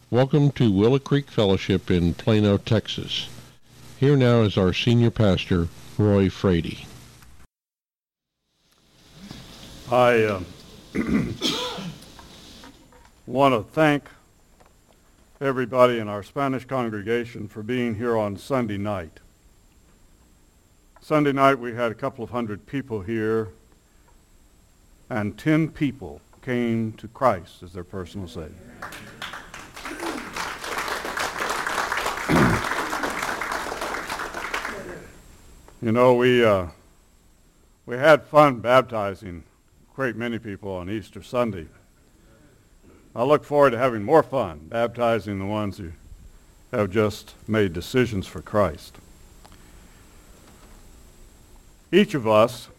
Welcome to Willow Creek Fellowship in Plano, Texas. Here now is our senior pastor, Roy Frady. I want to thank everybody in our Spanish congregation for being here on Sunday night. Sunday night we had a couple of hundred people here, and 10 people came to Christ as their personal Savior. You know, we had fun baptizing a great many people on Easter Sunday. I look forward to having more fun baptizing the ones who have just made decisions for Christ. Each of us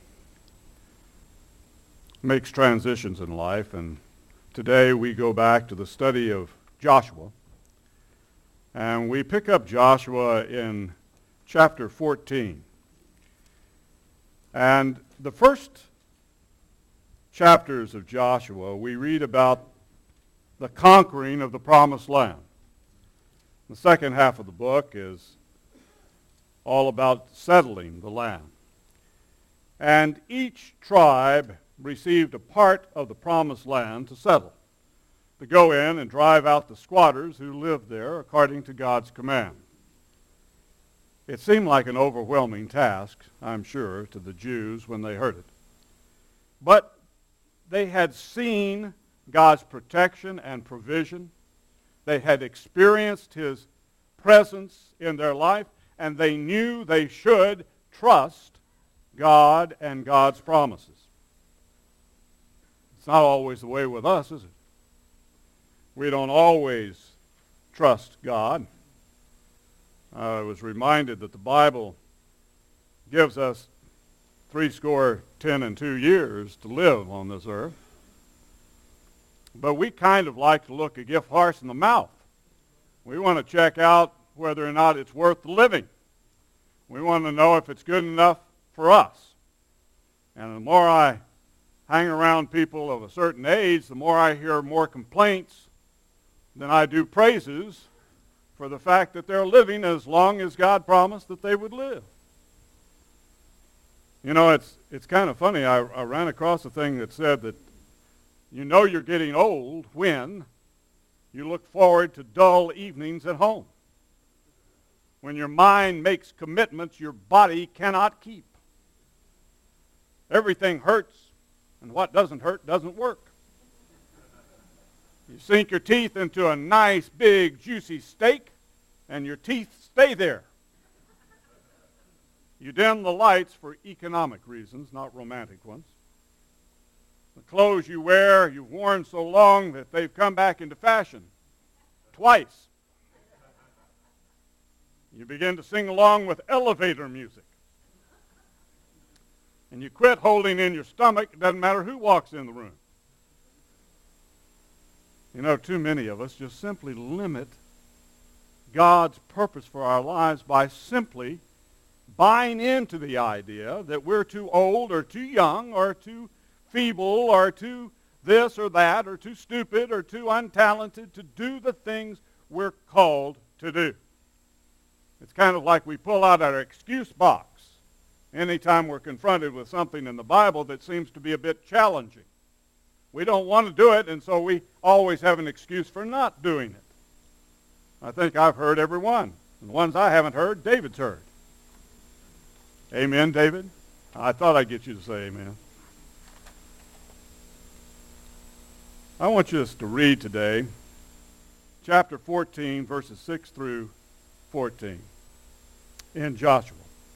makes transitions in life, and today we go back to the study of Joshua, and we pick up Joshua in chapter 14. And the first chapters of Joshua, we read about the conquering of the promised land. The second half of the book is all about settling the land. And each tribe received a part of the promised land to settle, to go in and drive out the squatters who lived there according to God's command. It seemed like an overwhelming task, I'm sure, to the Jews when they heard it. But they had seen God's protection and provision. They had experienced His presence in their life, and they knew they should trust God and God's promises. It's not always the way with us, is it? We don't always trust God. I was reminded that the Bible gives us 70 years to live on this earth. But we kind of like to look a gift horse in the mouth. We want to check out whether or not it's worth the living. We want to know if it's good enough for us. And the more I hang around people of a certain age, the more I hear more complaints than I do praises for the fact that they're living as long as God promised that they would live. You know, it's kind of funny. I ran across a thing that said that you know you're getting old when you look forward to dull evenings at home. When your mind makes commitments your body cannot keep. Everything hurts, and what doesn't hurt doesn't work. You sink your teeth into a nice, big, juicy steak, and your teeth stay there. You dim the lights for economic reasons, not romantic ones. The clothes you wear, you've worn so long that they've come back into fashion twice. You begin to sing along with elevator music. And you quit holding in your stomach. It doesn't matter who walks in the room. You know, too many of us just simply limit God's purpose for our lives by simply buying into the idea that we're too old or too young or too feeble or too this or that or too stupid or too untalented to do the things we're called to do. It's kind of like we pull out our excuse box anytime we're confronted with something in the Bible that seems to be a bit challenging. We don't want to do it, and so we always have an excuse for not doing it. I think I've heard every one. And the ones I haven't heard, David's heard. Amen, David? I thought I'd get you to say amen. I want you to read today chapter 14, verses 6 through 14 in Joshua.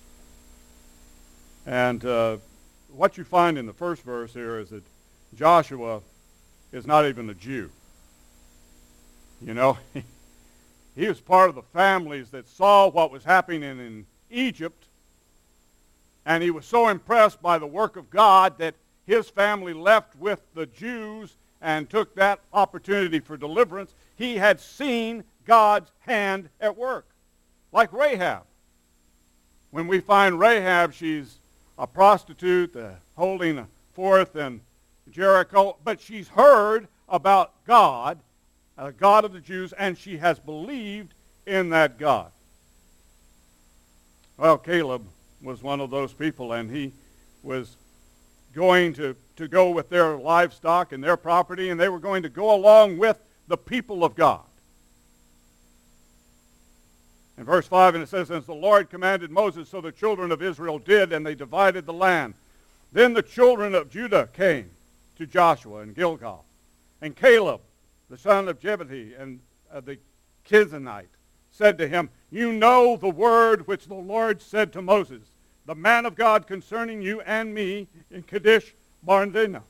And what you find in the first verse here is that Joshua is not even a Jew. You know, he was part of the families that saw what was happening in Egypt, and he was so impressed by the work of God that his family left with the Jews and took that opportunity for deliverance. He had seen God's hand at work, like Rahab. When we find Rahab, she's a prostitute holding forth in Jericho, but she's heard about God the God of the Jews, and she has believed in that God. Well, Caleb was one of those people, and he was going to go with their livestock and their property, and they were going to go along with the people of God. In verse 5, and it says, as the Lord commanded Moses, so the children of Israel did, and they divided the land. Then the children of Judah came to Joshua in Gilgal, and Caleb, the son of Jephunneh, and the Kenizzite, said to him, you know the word which the Lord said to Moses, the man of God, concerning you and me in Kadesh Barnea.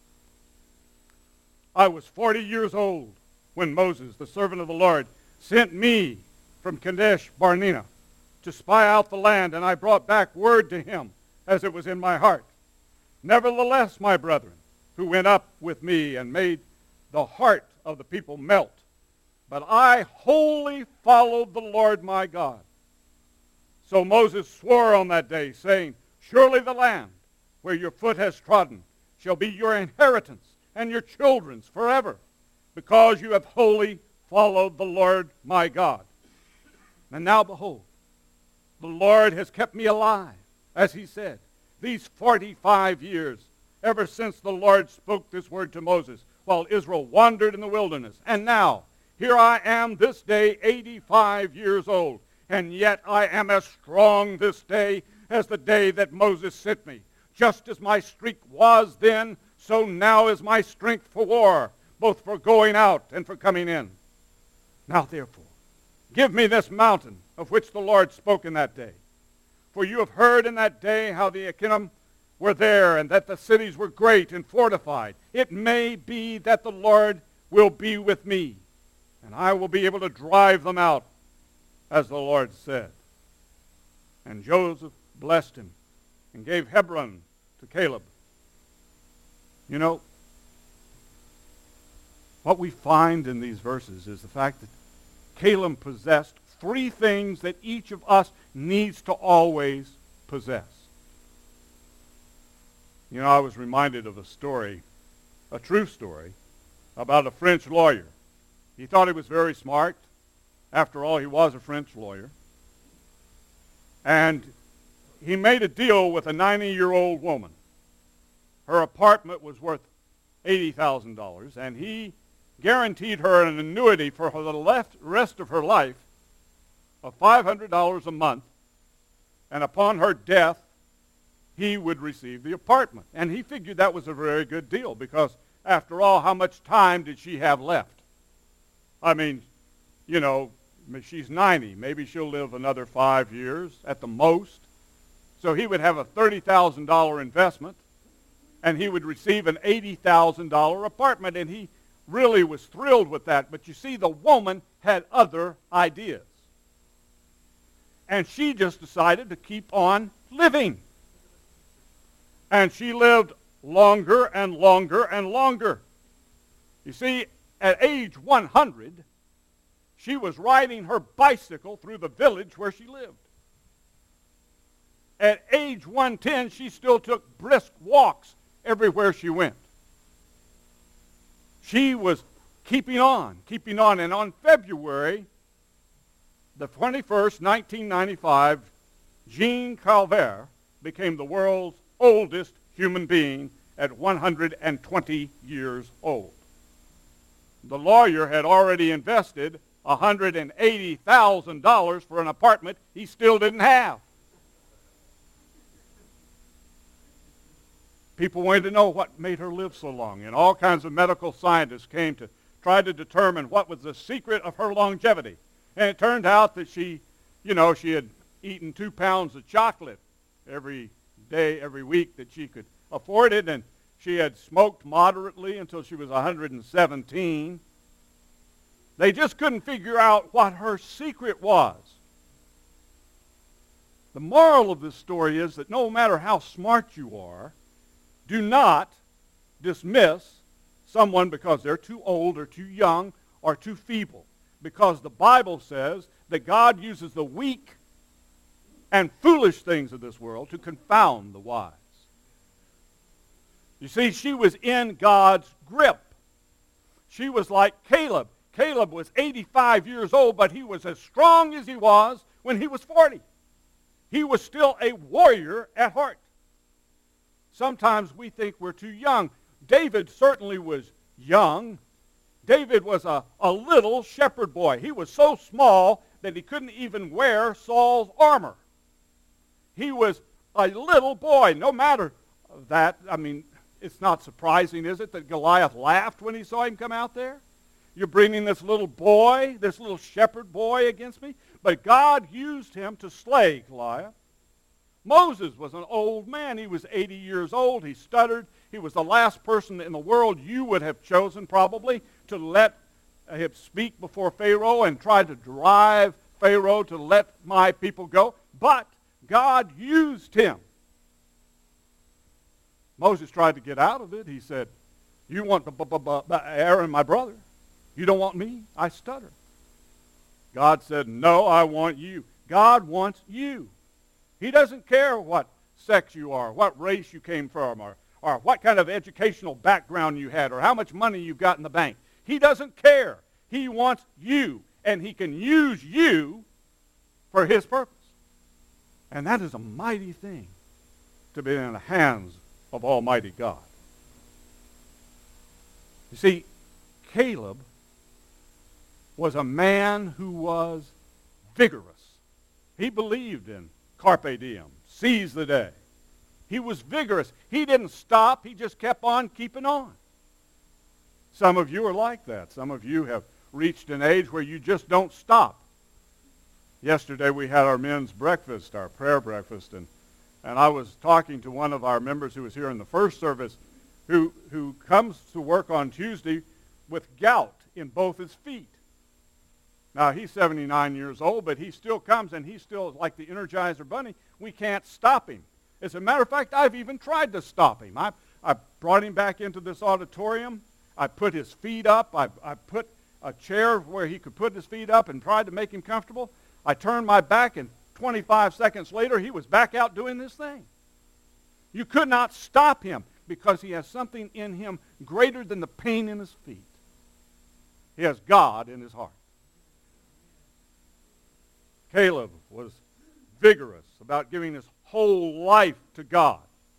I was 40 years old when Moses, the servant of the Lord, sent me from Kadesh Barnea to spy out the land, and I brought back word to him as it was in my heart. Nevertheless, my brethren, who went up with me and made the heart of the people melt, but I wholly followed the Lord my God. So Moses swore on that day, saying, surely the land where your foot has trodden shall be your inheritance and your children's forever, because you have wholly followed the Lord my God. And now behold, the Lord has kept me alive, as he said, these 45 years, ever since the Lord spoke this word to Moses, while Israel wandered in the wilderness. And now, here I am this day 85 years old, and yet I am as strong this day as the day that Moses sent me. Just as my strength was then, so now is my strength for war, both for going out and for coming in. Now therefore, give me this mountain of which the Lord spoke in that day. For you have heard in that day how the Anakim were there, and that the cities were great and fortified. It may be that the Lord will be with me, and I will be able to drive them out, as the Lord said. And Joseph blessed him and gave Hebron to Caleb. You know, what we find in these verses is the fact that Caleb possessed three things that each of us needs to always possess. You know, I was reminded of a story, a true story, about a French lawyer. He thought he was very smart. After all, he was a French lawyer. And he made a deal with a 90-year-old woman. Her apartment was worth $80,000, and he guaranteed her an annuity for the rest of her life of $500 a month, and upon her death, he would receive the apartment. And he figured that was a very good deal, because after all, how much time did she have left? I mean, you know, she's 90. Maybe she'll live another 5 years at the most. So he would have a $30,000 investment, and he would receive an $80,000 apartment, and he really was thrilled with that. But you see, the woman had other ideas. And she just decided to keep on living. And she lived longer and longer and longer. You see, at age 100, she was riding her bicycle through the village where she lived. At age 110, she still took brisk walks everywhere she went. She was keeping on. And on February the 21st, 1995, Jean Calvert became the world's oldest human being at 120 years old. The lawyer had already invested $180,000 for an apartment he still didn't have. People wanted to know what made her live so long, and all kinds of medical scientists came to try to determine what was the secret of her longevity. And it turned out that she had eaten 2 pounds of chocolate every day, every week that she could afford it, and she had smoked moderately until she was 117. They just couldn't figure out what her secret was. The moral of this story is that no matter how smart you are, do not dismiss someone because they're too old or too young or too feeble. Because the Bible says that God uses the weak and foolish things of this world to confound the wise. You see, she was in God's grip. She was like Caleb. Caleb was 85 years old, but he was as strong as he was when he was 40. He was still a warrior at heart. Sometimes we think we're too young. David certainly was young. David was a little shepherd boy. He was so small that he couldn't even wear Saul's armor. He was a little boy. No matter that, I mean, it's not surprising, is it, that Goliath laughed when he saw him come out there? You're bringing this little boy, this little shepherd boy against me? But God used him to slay Goliath. Moses was an old man. He was 80 years old. He stuttered. He was the last person in the world you would have chosen probably to let him speak before Pharaoh and try to drive Pharaoh to let my people go. But God used him. Moses tried to get out of it. He said, you want Aaron, my brother. You don't want me? I stutter. God said, no, I want you. God wants you. He doesn't care what sex you are, what race you came from, or what kind of educational background you had, or how much money you've got in the bank. He doesn't care. He wants you, and he can use you for his purpose. And that is a mighty thing to be in the hands of Almighty God. You see, Caleb was a man who was vigorous. He believed in carpe diem, seize the day. He was vigorous. He didn't stop. He just kept on keeping on. Some of you are like that. Some of you have reached an age where you just don't stop. Yesterday we had our men's breakfast, our prayer breakfast, and I was talking to one of our members who was here in the first service who comes to work on Tuesday with gout in both his feet. Now, he's 79 years old, but he still comes, and he's still like the Energizer Bunny. We can't stop him. As a matter of fact, I've even tried to stop him. I brought him back into this auditorium. I put his feet up. I put a chair where he could put his feet up and tried to make him comfortable. I turned my back, and 25 seconds later, he was back out doing this thing. You could not stop him because he has something in him greater than the pain in his feet. He has God in his heart. Caleb was vigorous about giving his whole life to God.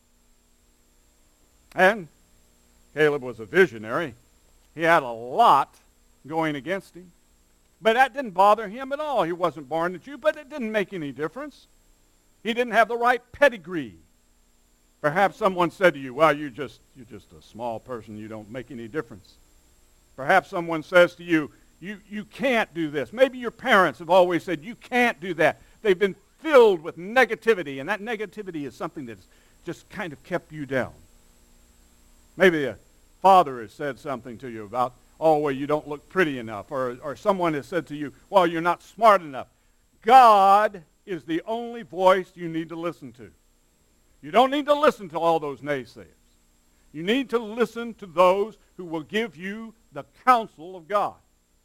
And Caleb was a visionary. He had a lot going against him. But that didn't bother him at all. He wasn't born a Jew, but it didn't make any difference. He didn't have the right pedigree. Perhaps someone said to you, well, you're just a small person. You don't make any difference. Perhaps someone says to you, you can't do this. Maybe your parents have always said, you can't do that. They've been filled with negativity, and that negativity is something that's just kind of kept you down. Maybe a father has said something to you about, oh, well, you don't look pretty enough, or someone has said to you, well, you're not smart enough. God is the only voice you need to listen to. You don't need to listen to all those naysayers. You need to listen to those who will give you the counsel of God.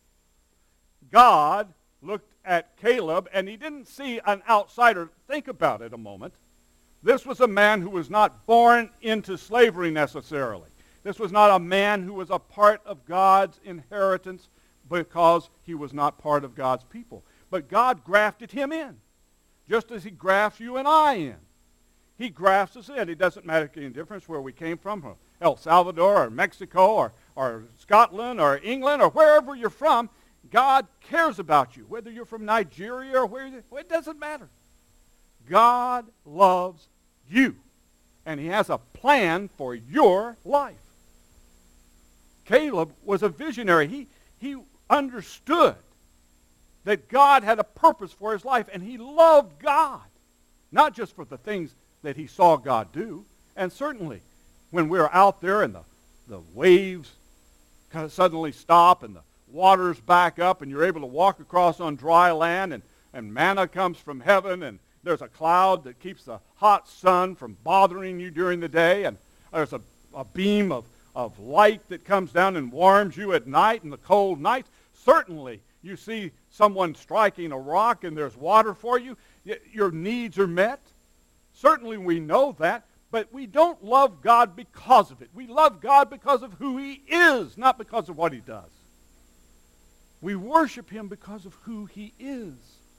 God looked at Caleb, and he didn't see an outsider. Think about it a moment. This was a man who was not born into slavery necessarily. This was not a man who was a part of God's inheritance because he was not part of God's people. But God grafted him in, just as he grafts you and I in. He grafts us in. It doesn't make any difference where we came from El Salvador or Mexico or Scotland or England or wherever you're from. God cares about you, whether you're from Nigeria or it doesn't matter. God loves you, and he has a plan for your life. Caleb was a visionary. He understood that God had a purpose for his life, and he loved God, not just for the things that he saw God do. And certainly, when we're out there and the waves kind of suddenly stop and the waters back up and you're able to walk across on dry land and manna comes from heaven and there's a cloud that keeps the hot sun from bothering you during the day and there's a beam of light that comes down and warms you at night in the cold nights. Certainly, you see someone striking a rock and there's water for you. Your needs are met. Certainly we know that, but we don't love God because of it. We love God because of who he is, not because of what he does. We worship him because of who he is.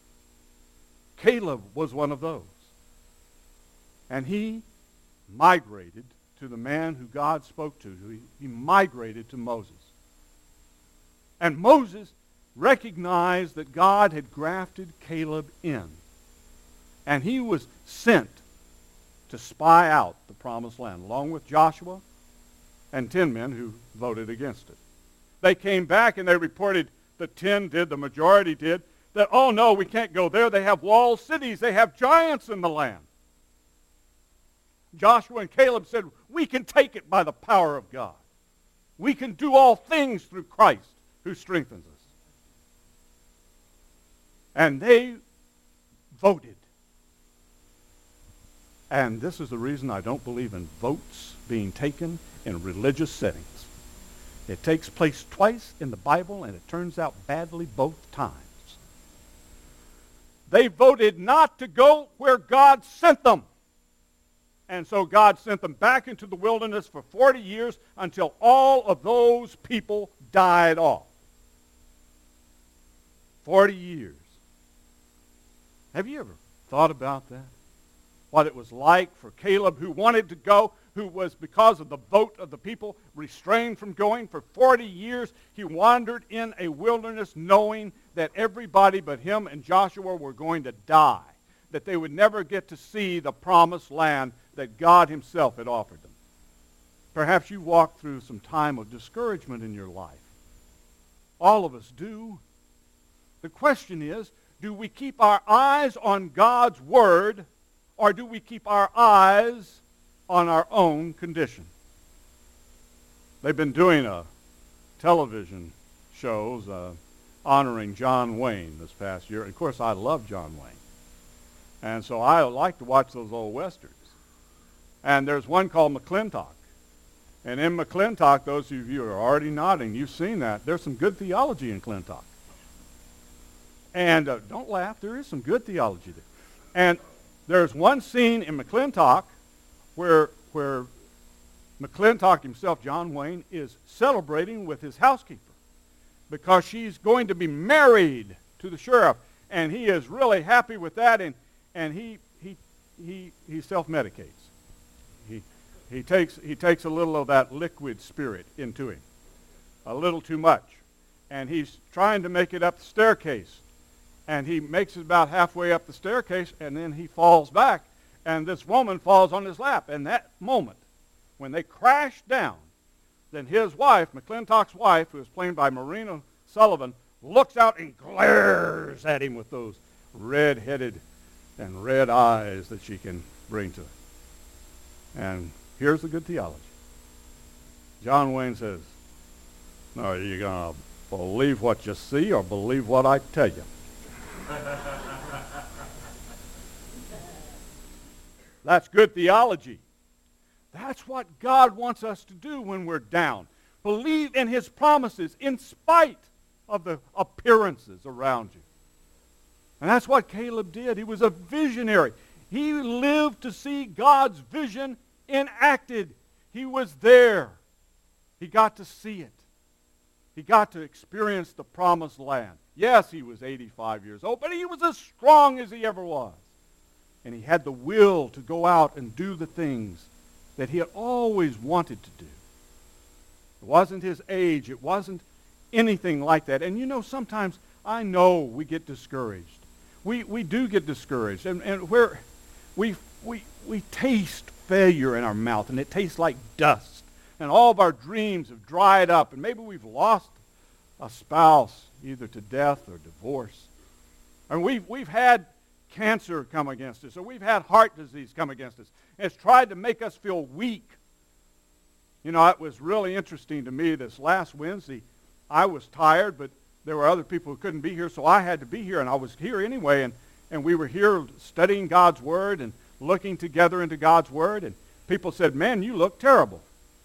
Caleb was one of those. And he migrated to the man who God spoke to. He migrated to Moses. And Moses recognized that God had grafted Caleb in. And he was sent to spy out the promised land, along with Joshua and 10 men who voted against it. They came back and they reported that 10 did, the majority did, that, oh no, we can't go there. They have walled cities. They have giants in the land. Joshua and Caleb said, we can take it by the power of God. We can do all things through Christ who strengthens us. And they voted. And this is the reason I don't believe in votes being taken in religious settings. It takes place twice in the Bible, and it turns out badly both times. They voted not to go where God sent them. And so God sent them back into the wilderness for 40 years until all of those people died off. 40 years. Have you ever thought about that? What it was like for Caleb, who wanted to go, who was, because of the vote of the people, restrained from going. For 40 years, he wandered in a wilderness knowing that everybody but him and Joshua were going to die, that they would never get to see the promised land that God himself had offered them. Perhaps you walked through some time of discouragement in your life. All of us do. The question is, do we keep our eyes on God's word, or do we keep our eyes on our own condition? They've been doing television shows honoring John Wayne this past year. Of course, I love John Wayne. And so I like to watch those old westerns. And there's one called McClintock. And in McClintock, those of you who are already nodding, you've seen that. There's some good theology in McClintock. And don't laugh, there is some good theology there. And there's one scene in McClintock where McClintock himself, John Wayne, is celebrating with his housekeeper because she's going to be married to the sheriff. And he is really happy with that, and he self-medicates. He takes a little of that liquid spirit into him, a little too much. And he's trying to make it up the staircase. And he makes it about halfway up the staircase, and then he falls back, and this woman falls on his lap. And that moment, when they crash down, then his wife, McClintock's wife, who is played by Marina Sullivan, looks out and glares at him with those red-headed and red eyes that she can bring to it. And here's the good theology. John Wayne says, are you going to believe what you see or believe what I tell you? That's good theology. That's what God wants us to do when we're down. Believe in his promises in spite of the appearances around you. And that's what Caleb did. He was a visionary. He lived to see God's vision enacted. He was there. He got to see it. He got to experience the promised land. Yes, he was 85 years old, but he was as strong as he ever was. And he had the will to go out and do the things that he had always wanted to do. It wasn't his age. It wasn't anything like that. And you know, sometimes I know we get discouraged. We do get discouraged. And where we taste failure in our mouth, and it tastes like dust. And all of our dreams have dried up, and maybe we've lost a spouse, either to death or divorce. And we've had cancer come against us, or we've had heart disease come against us. And it's tried to make us feel weak. You know, it was really interesting to me this last Wednesday. I was tired, but there were other people who couldn't be here, so I had to be here, and I was here anyway, and we were here studying God's Word and looking together into God's Word, and people said, man, you look terrible.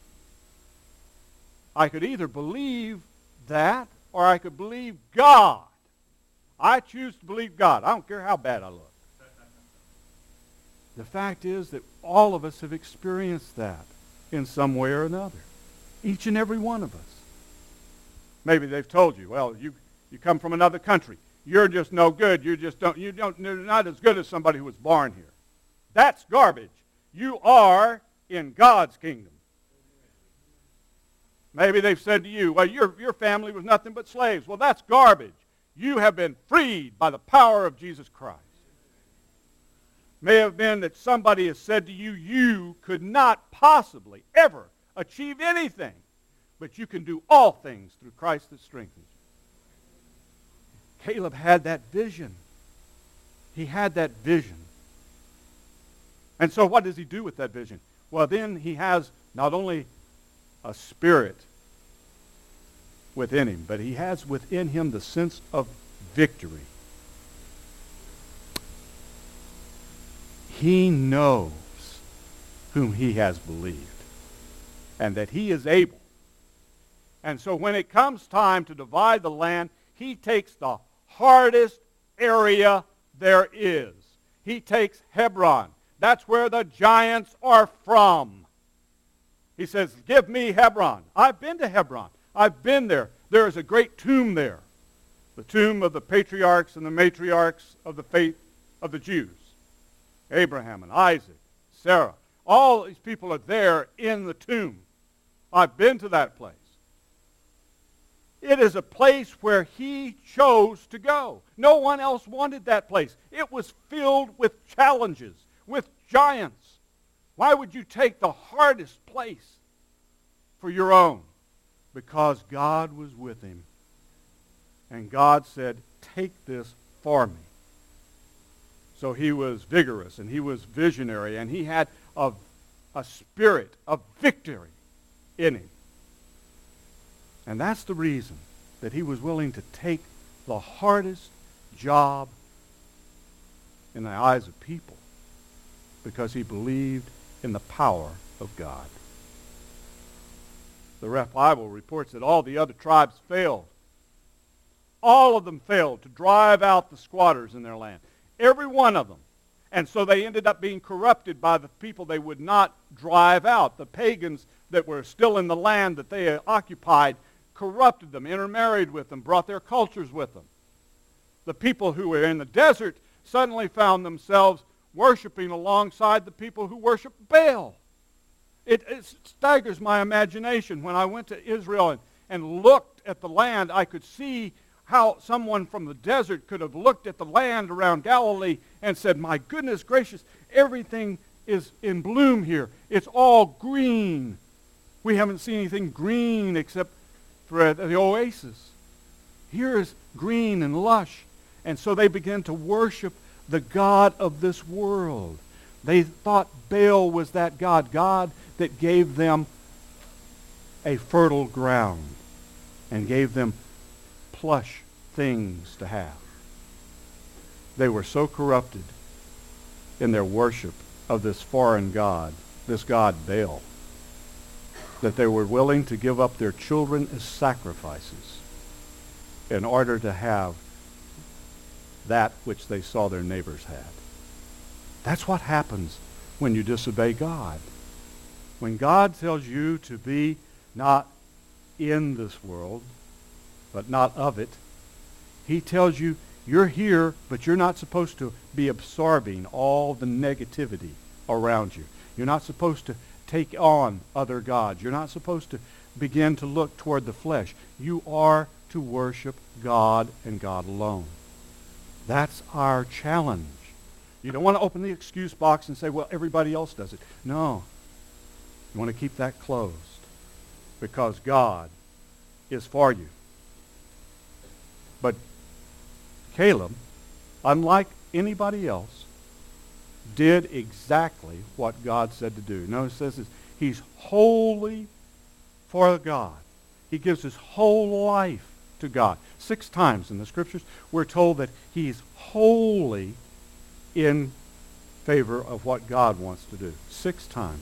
I could either believe that, or I could believe God. I choose to believe God. I don't care how bad I look. The fact is that all of us have experienced that in some way or another. Each and every one of us. Maybe they've told you, well, You come from another country. You're just no good. You're not as good as somebody who was born here. That's garbage. You are in God's kingdom. Maybe they've said to you, well, your family was nothing but slaves. Well, that's garbage. You have been freed by the power of Jesus Christ. May have been that somebody has said to you, you could not possibly ever achieve anything, but you can do all things through Christ that strengthens you. Caleb had that vision. He had that vision. And so what does he do with that vision? Well, then he has not only a spirit within him, but he has within him the sense of victory. He knows whom he has believed and that he is able. And so when it comes time to divide the land, he takes the hardest area there is. He takes Hebron. That's where the giants are from. He says, give me Hebron. I've been to Hebron. I've been there. There is a great tomb there. The tomb of the patriarchs and the matriarchs of the faith of the Jews. Abraham and Isaac, Sarah. All these people are there in the tomb. I've been to that place. It is a place where he chose to go. No one else wanted that place. It was filled with challenges, with giants. Why would you take the hardest place for your own? Because God was with him. And God said, take this for me. So he was vigorous and he was visionary and he had a spirit of victory in him. And that's the reason that he was willing to take the hardest job in the eyes of people, because he believed in the power of God. The Bible reports that all the other tribes failed. All of them failed to drive out the squatters in their land. Every one of them. And so they ended up being corrupted by the people they would not drive out. The pagans that were still in the land that they occupied corrupted them, intermarried with them, brought their cultures with them. The people who were in the desert suddenly found themselves worshiping alongside the people who worship Baal. It staggers my imagination. When I went to Israel and looked at the land, I could see how someone from the desert could have looked at the land around Galilee and said, my goodness gracious, everything is in bloom here. It's all green. We haven't seen anything green except for the oasis. Here is green and lush. And so they began to worship the god of this world. They thought Baal was that God that gave them a fertile ground and gave them plush things to have. They were so corrupted in their worship of this foreign god, this god Baal, that they were willing to give up their children as sacrifices in order to have that which they saw their neighbors had. That's what happens when you disobey God. When God tells you to be not in this world, but not of it, he tells you you're here, but you're not supposed to be absorbing all the negativity around you. You're not supposed to take on other gods. You're not supposed to begin to look toward the flesh. You are to worship God and God alone. That's our challenge. You don't want to open the excuse box and say, well, everybody else does it. No. You want to keep that closed because God is for you. But Caleb, unlike anybody else, did exactly what God said to do. Notice it says he's wholly for God. He gives his whole life to God. 6 times in the Scriptures, we're told that he's wholly in favor of what God wants to do. 6 times.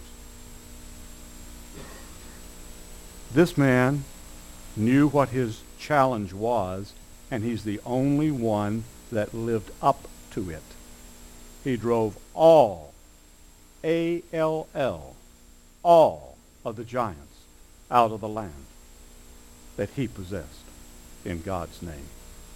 This man knew what his challenge was, and he's the only one that lived up to it. He drove all, A-L-L, all of the giants out of the land that he possessed in God's name.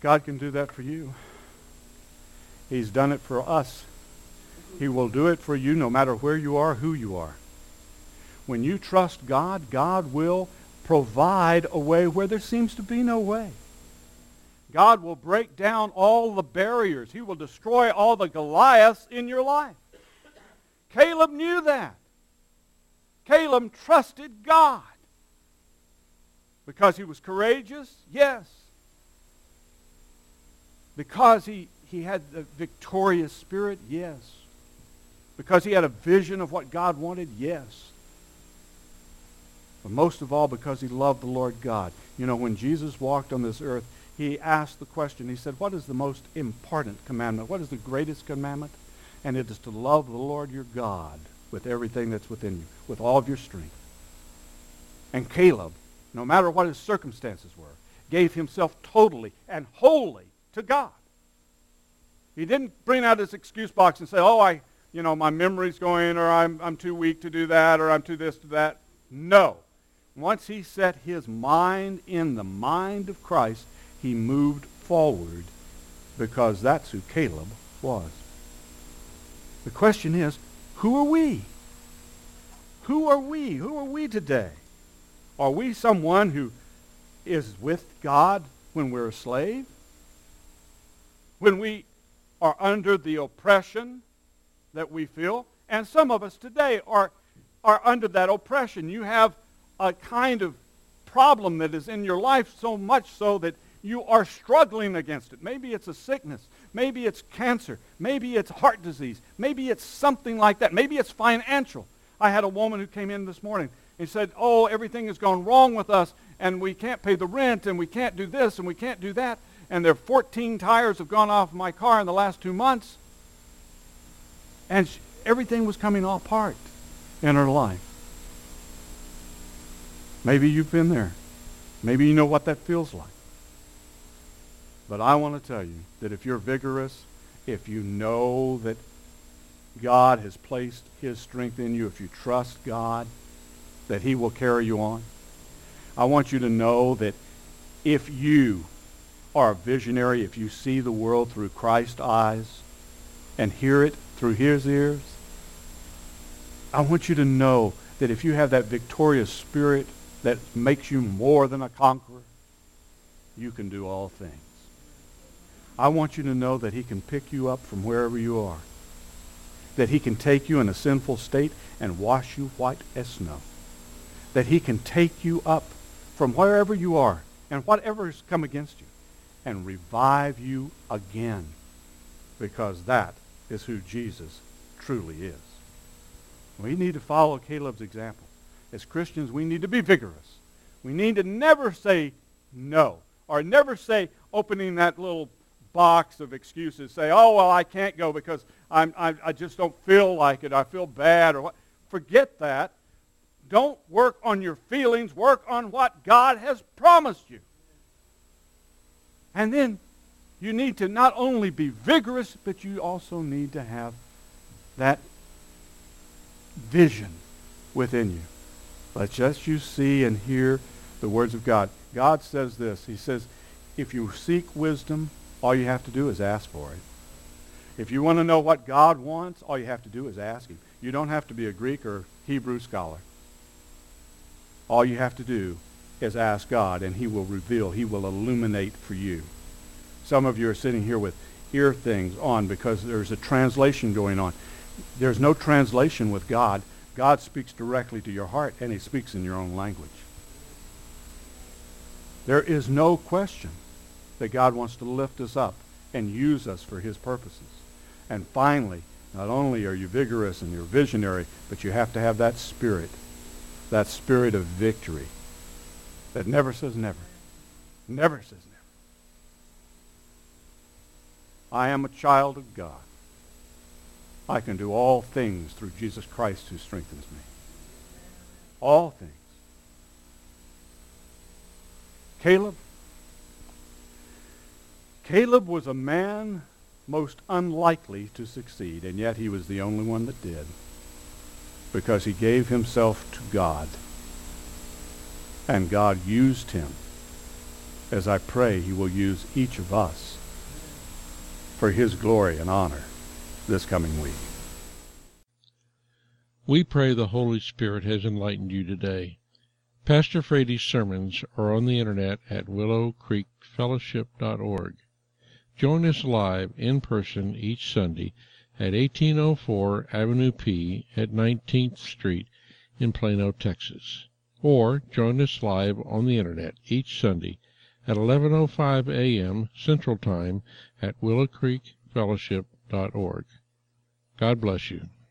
God can do that for you. He's done it for us. He will do it for you no matter where you are, who you are. When you trust God, God will provide a way where there seems to be no way. God will break down all the barriers. He will destroy all the Goliaths in your life. Caleb knew that. Caleb trusted God. Because he was courageous? Yes. Because he had the victorious spirit? Yes. Because he had a vision of what God wanted? Yes. But most of all, because he loved the Lord God. You know, when Jesus walked on this earth, he asked the question, he said, what is the most important commandment? What is the greatest commandment? And it is to love the Lord your God with everything that's within you, with all of your strength. And Caleb, no matter what his circumstances were, gave himself totally and wholly to God. He didn't bring out his excuse box and say, oh, my memory's going, or I'm too weak to do that, or I'm too this to that. No. Once he set his mind in the mind of Christ, he moved forward because that's who Caleb was. The question is, who are we? Who are we? Who are we today? Are we someone who is with God when we're a slave? When we are under the oppression that we feel? And some of us today are under that oppression. You have a kind of problem that is in your life so much so that you are struggling against it. Maybe it's a sickness. Maybe it's cancer. Maybe it's heart disease. Maybe it's something like that. Maybe it's financial. I had a woman who came in this morning and said, oh, everything has gone wrong with us, and we can't pay the rent, and we can't do this, and we can't do that, and there are 14 tires have gone off my car in the last 2 months. And everything was coming all apart in her life. Maybe you've been there. Maybe you know what that feels like. But I want to tell you that if you're vigorous, if you know that God has placed his strength in you, if you trust God, that he will carry you on. I want you to know that if you are a visionary, if you see the world through Christ's eyes and hear it through his ears, I want you to know that if you have that victorious spirit that makes you more than a conqueror, you can do all things. I want you to know that he can pick you up from wherever you are, that he can take you in a sinful state and wash you white as snow, that he can take you up from wherever you are and whatever has come against you and revive you again, because that is who Jesus truly is. We need to follow Caleb's example. As Christians, we need to be vigorous. We need to never say no, or never say, opening that little box of excuses, say, oh, well, I can't go because I just don't feel like it. I feel bad. Or what. Forget that. Don't work on your feelings. Work on what God has promised you. And then you need to not only be vigorous, but you also need to have that vision within you. Let just you see and hear the words of God. God says this. He says, if you seek wisdom, all you have to do is ask for it. If you want to know what God wants, all you have to do is ask him. You don't have to be a Greek or Hebrew scholar. All you have to do is ask God, and he will reveal, he will illuminate for you. Some of you are sitting here with ear things on because there's a translation going on. There's no translation with God. God speaks directly to your heart, and he speaks in your own language. There is no question that God wants to lift us up and use us for his purposes. And finally, not only are you vigorous and you're visionary, but you have to have that spirit of victory that never says never. Never says never. I am a child of God. I can do all things through Jesus Christ who strengthens me. All things. Caleb was a man most unlikely to succeed, and yet he was the only one that did, because he gave himself to God, and God used him as I pray he will use each of us for his glory and honor this coming week. We pray the Holy Spirit has enlightened you today. Pastor Frady's sermons are on the internet at willowcreekfellowship.org. Join us live in person each Sunday at 1804 Avenue P at 19th Street in Plano, Texas. Or join us live on the internet each Sunday at 11:05 a.m. Central Time at willowcreekfellowship.org. God bless you.